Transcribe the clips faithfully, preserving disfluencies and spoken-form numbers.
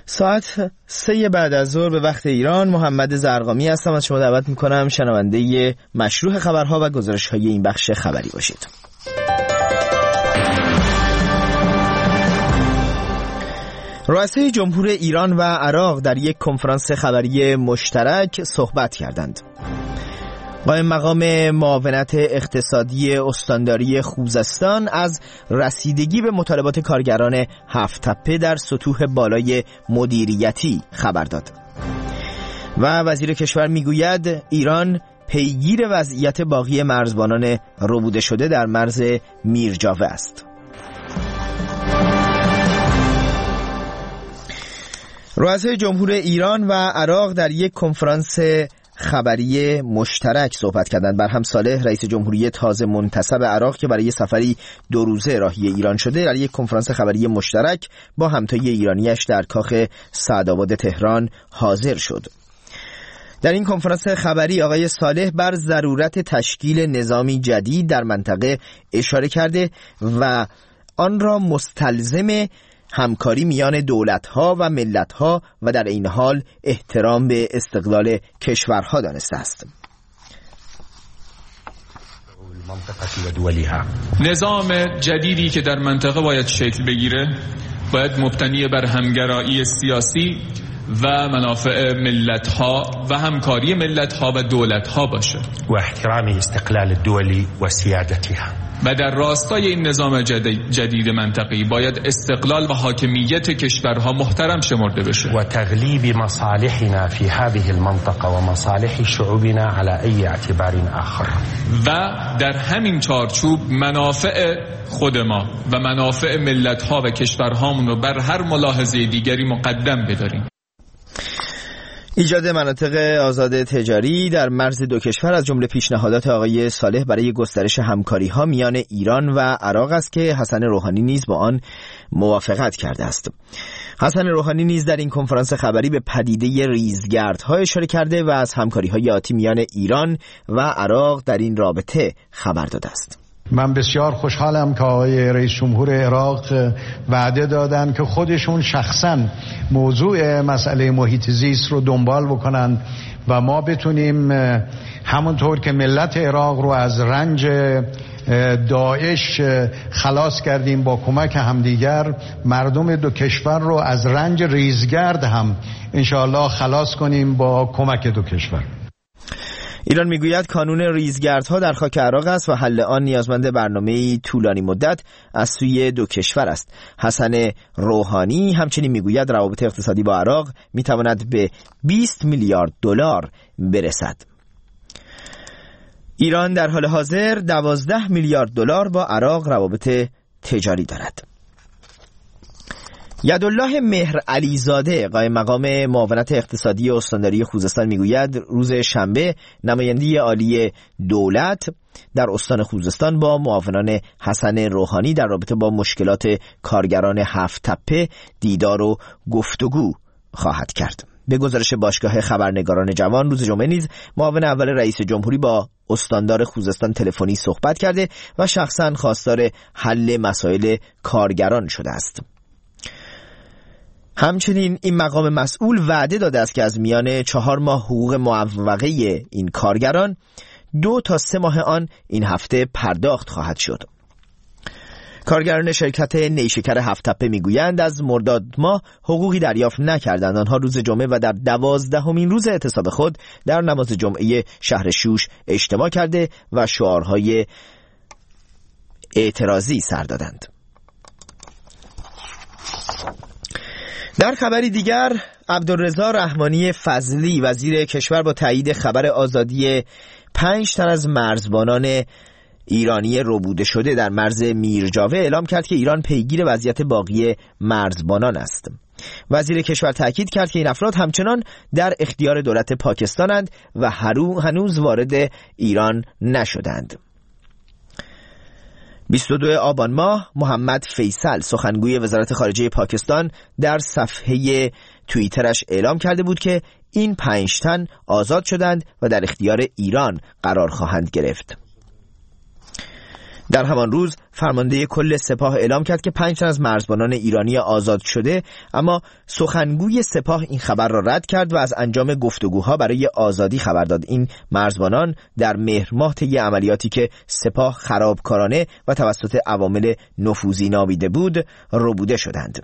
ساعت سه بعد از ظهر به وقت ایران، محمد زرقامی هستم. از شما دعوت میکنم شنونده مشروع خبرها و گزارش‌های این بخش خبری باشید. رؤسای جمهور ایران و عراق در یک کنفرانس خبری مشترک صحبت کردند. قائم مقام معاونت اقتصادی استانداری خوزستان از رسیدگی به مطالبات کارگران هفت تپه در سطوح بالای مدیریتی خبر داد و وزیر کشور میگوید ایران پیگیر وضعیت باقی مرزبانان ربوده شده در مرز میرجاوه است. رؤسای جمهور ایران و عراق در یک کنفرانس خبری مشترک صحبت کردند. برهم صالح رئیس جمهوری تازه منتصب عراق که برای سفری دو روزه راهی ایران شده در یک کنفرانس خبری مشترک با همتای ایرانیش در کاخ سعدآباد تهران حاضر شد. در این کنفرانس خبری آقای صالح بر ضرورت تشکیل نظامی جدید در منطقه اشاره کرده و آن را مستلزم همکاری میان دولت‌ها و ملت‌ها و در این حال احترام به استقلال کشورها دانسته است. نظام جدیدی که در منطقه باید شکل بگیره باید مبتنی بر همگرایی سیاسی و منافع ملت‌ها و همکاری ملت‌ها و دولت‌ها باشه و احترام استقلال الدولی و سیادتها. و در راستای این نظام جدید منطقی باید استقلال و حاکمیت کشورها محترم شمرده بشه و تغلیب مصالحنا فی هذه المنطقه و مصالح شعوبنا على ای اعتبار آخر. و در همین چارچوب منافع خود ما و منافع ملت‌ها و کشورهامون رو بر هر ملاحظه دیگری مقدم بداریم. ایجاد مناطق آزاد تجاری در مرز دو کشور از جمله پیشنهادات آقای صالح برای گسترش همکاری‌ها میان ایران و عراق است که حسن روحانی نیز با آن موافقت کرده است. حسن روحانی نیز در این کنفرانس خبری به پدیده ریزگردها اشاره کرده و از همکاری‌های آتی میان ایران و عراق در این رابطه خبر داده است. من بسیار خوشحالم که آقای رئیس جمهور عراق وعده دادن که خودشون شخصا موضوع مسئله محیط زیست رو دنبال بکنن و ما بتونیم همونطور که ملت عراق رو از رنج داعش خلاص کردیم با کمک همدیگر، مردم دو کشور رو از رنج ریزگرد هم انشاءالله خلاص کنیم با کمک دو کشور. ایران میگوید کانون ریزگردها در خاک عراق است و حل آن نیازمند برنامه‌ای طولانی مدت از سوی دو کشور است. حسن روحانی همچنین میگوید روابط اقتصادی با عراق میتواند به بیست میلیارد دلار برسد. ایران در حال حاضر دوازده میلیارد دلار با عراق روابط تجاری دارد. یدالله مهر علیزاده قائم مقام معاونت اقتصادی استانداری خوزستان میگوید روز شنبه نماینده عالی دولت در استان خوزستان با معاونان حسن روحانی در رابطه با مشکلات کارگران هفت تپه دیدار و گفتگو خواهد کرد. به گزارش باشگاه خبرنگاران جوان روز جمعه نیز معاون اول رئیس جمهوری با استاندار خوزستان تلفنی صحبت کرده و شخصا خواستار حل مسائل کارگران شده است. همچنین این مقام مسئول وعده داده است که از میان چهار ماه حقوق معوقه این کارگران دو تا سه ماه آن این هفته پرداخت خواهد شد. کارگران شرکت نیشکر هفت تپه میگویند از مرداد ماه حقوقی دریافت نکردند. آنها روز جمعه و در دوازدهمین روز اعتصاب خود در نماز جمعه شهر شوش اجتماع کرده و شعارهای اعتراضی سر دادند. در خبری دیگر عبدالرضا رحمانی فضلی وزیر کشور با تایید خبر آزادی پنج تن از مرزبانان ایرانی ربوده شده در مرز میرجاوه اعلام کرد که ایران پیگیر وضعیت باقی مرزبانان است. وزیر کشور تاکید کرد که این افراد همچنان در اختیار دولت پاکستانند و هنوز وارد ایران نشدند. بیست و دو آبان ماه محمد فیصل سخنگوی وزارت خارجه پاکستان در صفحه توییترش اعلام کرده بود که این پنج تن آزاد شدند و در اختیار ایران قرار خواهند گرفت. در همان روز فرمانده کل سپاه اعلام کرد که پنج تن از مرزبانان ایرانی آزاد شده، اما سخنگوی سپاه این خبر را رد کرد و از انجام گفتگوها برای آزادی خبر داد. این مرزبانان در مهر ماه طی عملیاتی که سپاه خرابکارانه و توسط عوامل نفوذی نامیده بود ربوده شدند.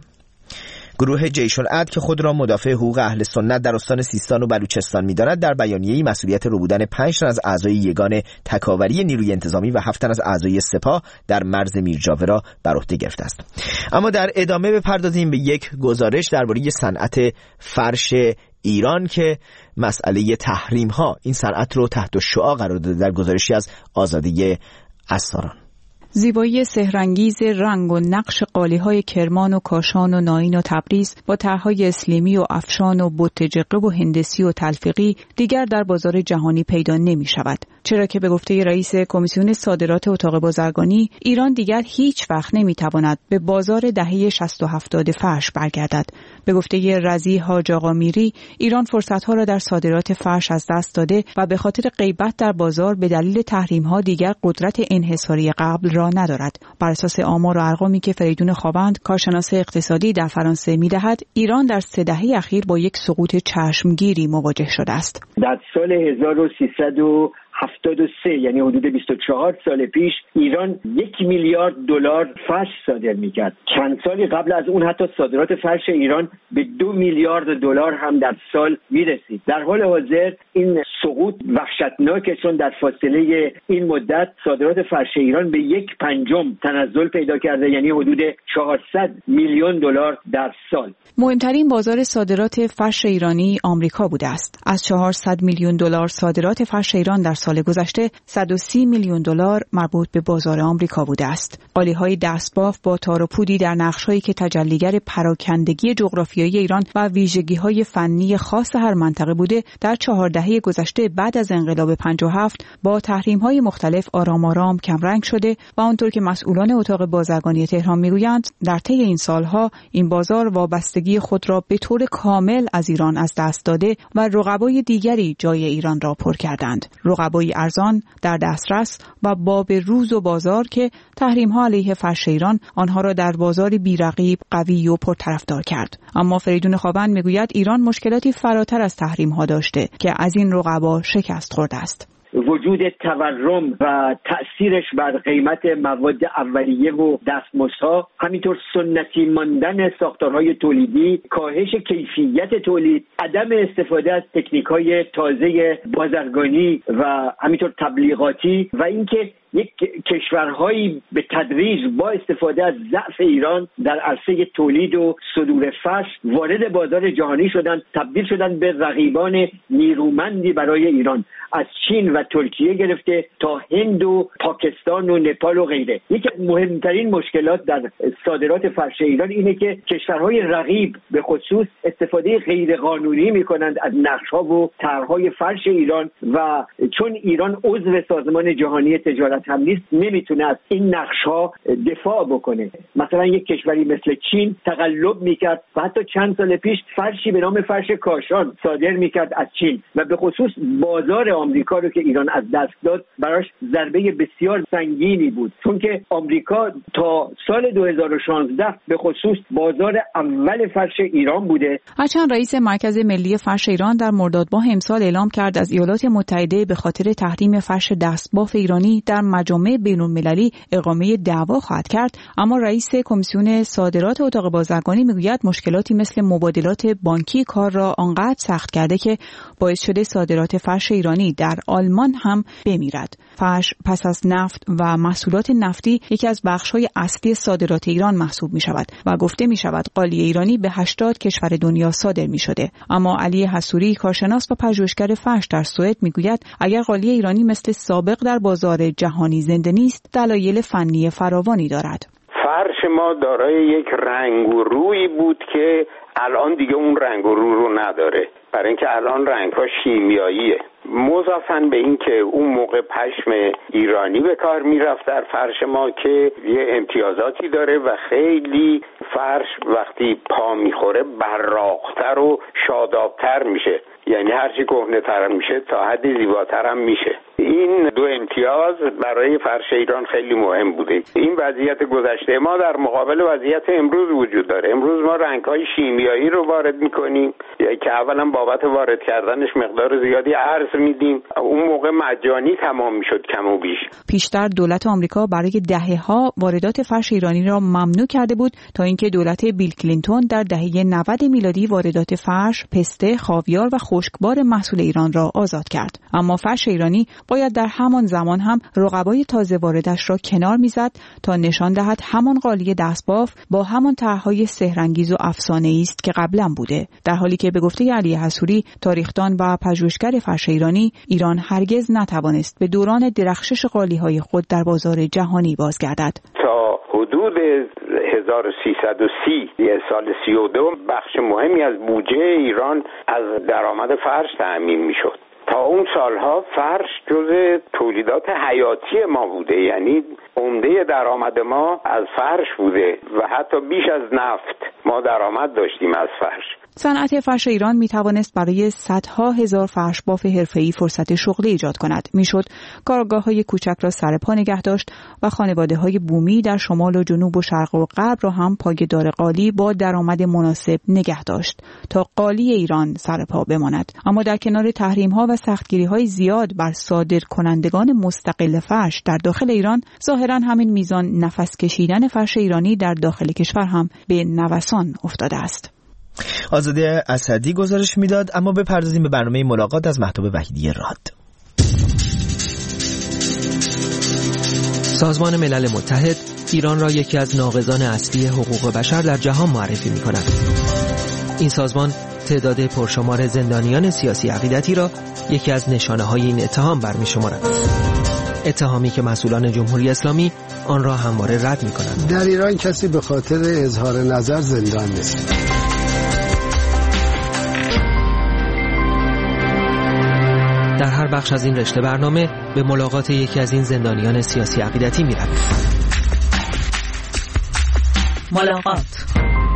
گروه جیش العدل که خود را مدافع حقوق اهل سنت در استان سیستان و بلوچستان می‌داند، در بیانیه‌ای مسئولیت ربودن پنج تن از اعضای یگان تکاوری نیروی انتظامی و هفت تن از اعضای سپاه در مرز میرجاوه را بر عهده گرفته است. اما در ادامه بپردازیم به یک گزارش درباره صنعت فرش ایران که مسئله تحریم‌ها این صنعت رو تحت الشعاع قرار داده. در گزارشی از آزادی اساران، زیبایی سحرانگیز رنگ و نقش قالی‌های کرمان و کاشان و ناین و تبریز با طرح‌های اسلیمی و افشان و بت جقه و هندسی و تلفیقی دیگر در بازار جهانی پیدا نمی‌شود، چرا که به گفته رئیس کمیسیون صادرات اتاق بازرگانی، ایران دیگر هیچ وقت نمی‌تواند به بازار دهه شصت و هفتاد فرش برگردد. به گفته رضی حاج آقا میری، ایران فرصت‌ها را در صادرات فرش از دست داده و به خاطر غیبت در بازار به دلیل تحریم‌ها دیگر قدرت انحصاری قبل را ندارد. بر اساس آمار و ارقامی که فریدون خاوند، کارشناس اقتصادی در فرانسه می‌دهد، ایران در سه دهه اخیر با یک سقوط چشمگیری مواجه شده است. در سال هزار و سیصد و هفتاد و سه یعنی حدود بیست و چهار سال پیش ایران یک میلیارد دلار فرش صادر میکرد. چند سالی قبل از اون حتی صادرات فرش ایران به دو میلیارد دلار هم در سال میرسید. در حال حاضر این سقوط وحشتناکه، چون در فاصله این مدت صادرات فرش ایران به یک پنجم تنزل پیدا کرده، یعنی حدود چهارصد میلیون دلار در سال. مهمترین بازار صادرات فرش ایرانی آمریکا بوده است. از چهارصد میلیون دلار صادرات فرش ایران در سال گذشته، صد و سی میلیون دلار مربوط به بازار آمریکا بوده است. قالی‌های دستباف با تار و پودی در نقش‌هایی که تجلیگر پراکندگی جغرافیایی ایران و ویژگی‌های فنی خاص هر منطقه بوده، در چهار دهه گذشته بعد از انقلاب پنجاه و هفت با تحریم‌های مختلف آرام آرام کمرنگ شده و آنطور که مسئولان اتاق بازرگانی تهران می‌گویند، در طی این سالها این بازار وابستگی خود را به طور کامل از ایران از دست داده و رقبای دیگری جای ایران را پر کردند. رقبای ارزان، در دسترس و باب روز و بازار که تحریم‌ها علیه فرش ایران آنها را در بازاری بی‌رقیب، قوی و پرطرفدار کرد. اما فریدون خاوند میگوید ایران مشکلاتی فراتر از تحریم‌ها داشته که از این رقبا شکست خورده است. وجود تورم و تأثیرش بر قیمت مواد اولیه و دستمزدها، همینطور سنتی ماندن ساختارهای تولیدی، کاهش کیفیت تولید، عدم استفاده از تکنیک‌های تازه بازرگانی و همینطور تبلیغاتی و اینکه یک کشورهایی به تدریج با استفاده از ضعف ایران در عرصه تولید و صدور فرش وارد بازار جهانی شدند، تبدیل شدند به رقیبان نیرومندی برای ایران، از چین و ترکیه گرفته تا هند و پاکستان و نپال و غیره. یکی از مهمترین مشکلات در صادرات فرش ایران اینه که کشورهای رقیب به خصوص استفاده غیرقانونی میکنند از نقش‌ها و طرح‌های فرش ایران و چون ایران عضو سازمان جهانی تجارت هم نیست، نمیتونه از این نقش‌ها دفاع بکنه. مثلا یک کشوری مثل چین تقلب میکرد و حتی چند سال پیش فرشی به نام فرش کاشان صادر میکرد از چین و به خصوص بازار آمریکا رو که ایران از دست داد براش ضربه بسیار سنگینی بود، چون که آمریکا تا سال دو هزار و شانزده به خصوص بازار اول فرش ایران بوده. هرچند رئیس مرکز ملی فرش ایران در مرداد ماه امسال اعلام کرد از ایالات متحده به خاطر تحریم فرش دستباف ایرانی در مجامع بین‌المللی اقامه دعوا خواهد کرد، اما رئیس کمیسیون صادرات اتاق بازرگانی میگوید مشکلاتی مثل مبادلات بانکی کار را آنقدر سخت کرده که باعث شده صادرات فرش ایرانی در آلمان هم بمیرد. فرش پس از نفت و محصولات نفتی یکی از بخش‌های اصلی صادرات ایران محسوب می‌شود و گفته می‌شود قالی ایرانی به هشتاد کشور دنیا صادر می‌شده. اما علی حسوری، کارشناس و پژوهشگر فرش در سوئد می‌گوید اگر قالی ایرانی مثل سابق در بازار جهانی زنده نیست، دلایل فنی فراوانی دارد. فرش ما دارای یک رنگ و رویی بود که الان دیگه اون رنگ و رو رو نداره، برای اینکه الان رنگ‌ها شیمیاییه. مضافاً به این که اون موقع پشم ایرانی به کار میرفت در فرش ما که یه امتیازاتی داره و خیلی فرش وقتی پا میخوره براق‌تر و شادابتر میشه، یعنی هرچی کهنه‌تر میشه تا حدی زیباتر هم میشه. این دو امتیاز برای فرش ایران خیلی مهم بوده. این وضعیت گذشته ما در مقابل وضعیت امروز وجود داره. امروز ما رنگ‌های شیمیایی رو وارد می‌کنیم که اولا بابت وارد کردنش مقدار زیادی ارز میدیم. اون موقع مجانی تمام میشد کم و بیش. پیشتر دولت آمریکا برای دهه‌ها واردات فرش ایرانی را ممنوع کرده بود تا اینکه دولت بیل کلینتون در دهه نود میلادی واردات فرش، پسته، خاویار و خشکبار محصول ایران را آزاد کرد. اما فرش ایرانی باید در همان زمان هم رقبای تازه واردش را کنار میزد تا نشان دهد همان قالی دستباف با همان طرح‌های سحرانگیز و افسانه‌ای است که قبلا بوده. در حالی که به گفته علی حصوری، تاریخدان و پژوهشگر فرش ایرانی، ایران هرگز نتوانست به دوران درخشش قالی‌های خود در بازار جهانی بازگردد. تا حدود هزار و سیصد و سی سال سی و دو بخش مهمی از بودجه ایران از درآمد فرش تأمین میشد. تا اون سالها فرش جز تولیدات حیاتی ما بوده، یعنی عمده درآمد ما از فرش بوده و حتی بیش از نفت ما درآمد داشتیم از فرش. صنعت فرش ایران می توانست برای صدها هزار فرش باف حرفه‌ای فرصت شغلی ایجاد کند. میشد کارگاه‌های کوچک را سر پا نگه داشت و خانواده‌های بومی در شمال و جنوب و شرق و غرب را هم پایه‌دار قالی با درآمد مناسب نگه داشت تا قالی ایران سر پا بماند. اما در کنار تحریم‌ها و سختگیری‌های زیاد بر صادر کنندگان مستقل فرش در داخل ایران، ظاهراً همین میزان نفس کشیدن فرش ایرانی در داخل کشور هم به نوسان افتاده است. آزاده اسدی گزارش میداد. اما بپردازیم به برنامه ملاقات از مهتاب وحیدی راد. سازمان ملل متحد ایران را یکی از ناقضان اصلی حقوق بشر در جهان معرفی می‌کند. این سازمان تعداد پرشمار زندانیان سیاسی عقیدتی را یکی از نشانه‌های این اتهام برمی‌شمارد. اتهامی که مسئولان جمهوری اسلامی آن را همواره رد می‌کنند. در ایران کسی به خاطر اظهار نظر زندان نیست. در هر بخش از این رشته برنامه به ملاقات یکی از این زندانیان سیاسی عقیدتی می‌رویم. ملاقات.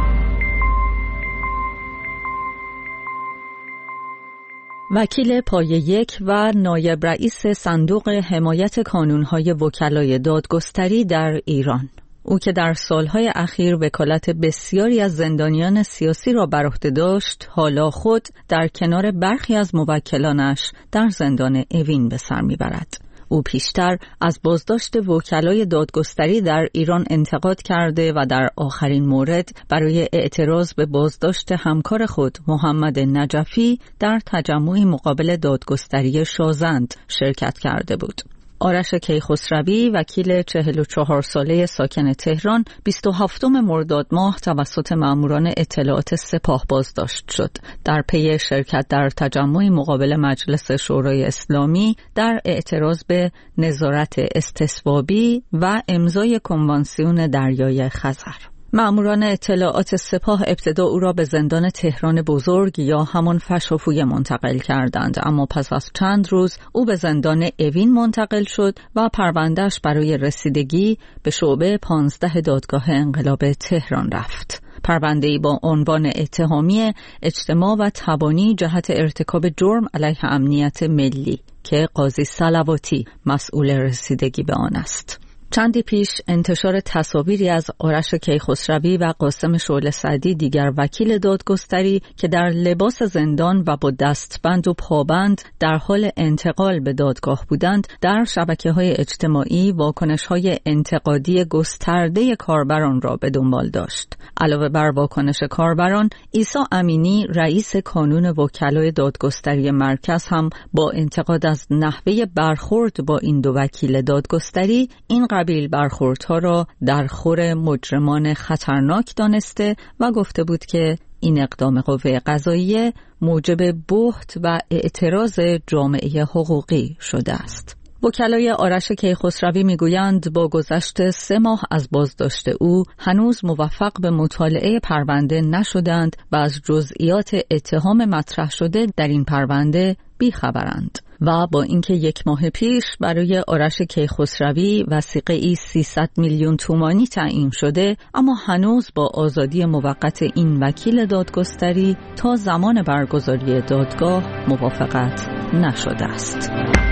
وکیل پایه یک و نایب رئیس صندوق حمایت کانون‌های وکلای دادگستری در ایران، او که در سالهای اخیر وکالت بسیاری از زندانیان سیاسی را بر عهده داشت، حالا خود در کنار برخی از موکلانش در زندان اوین به سر میبرد. او پیشتر از بازداشت وکلای دادگستری در ایران انتقاد کرده و در آخرین مورد برای اعتراض به بازداشت همکار خود محمد نجفی در تجمعی مقابل دادگستری شازند شرکت کرده بود. آرش کیخسروی، وکیل چهل و چهار ساله ساکن تهران، بیست و هفتم مرداد ماه توسط ماموران اطلاعات سپاه بازداشت شد. در پی شرکت در تجمع مقابل مجلس شورای اسلامی در اعتراض به نظارت استصوابی و امضای کنوانسیون دریای خزر. ماموران اطلاعات سپاه ابتدا او را به زندان تهران بزرگ یا همان فشافویه منتقل کردند، اما پس از چند روز او به زندان اوین منتقل شد و پروندهش برای رسیدگی به شعبه پانزده دادگاه انقلاب تهران رفت. پرونده‌ای با عنوان اتهامی اجتماع و تبانی جهت ارتکاب جرم علیه امنیت ملی که قاضی صلواتی مسئول رسیدگی به آن است. چندی پیش انتشار تصاویری از آرش کیخسروی و قاسم شعله سعدی، دیگر وکیل دادگستری که در لباس زندان و با دستبند و پابند در حال انتقال به دادگاه بودند، در شبکه‌های اجتماعی واکنش‌های انتقادی گسترده کاربران را به دنبال داشت. علاوه بر واکنش کاربران، عیسی امینی، رئیس کانون وکلای دادگستری مرکز، هم با انتقاد از نحوه برخورد با این دو وکیل دادگستری این قبیل برخوردها را در خور مجرمان خطرناک دانسته و گفته بود که این اقدام قوه قضاییه موجب بهت و اعتراض جامعه حقوقی شده است. وکلای آرش کیخسروی میگویند با گذشت سه ماه از بازداشت او هنوز موفق به مطالعه پرونده نشدند و از جزئیات اتهام مطرح شده در این پرونده بیخبرند و با اینکه یک ماه پیش برای آرش کیخسروی وثیقه‌ای سیصد میلیون تومانی تعیین شده، اما هنوز با آزادی موقت این وکیل دادگستری تا زمان برگزاری دادگاه موافقت نشده است.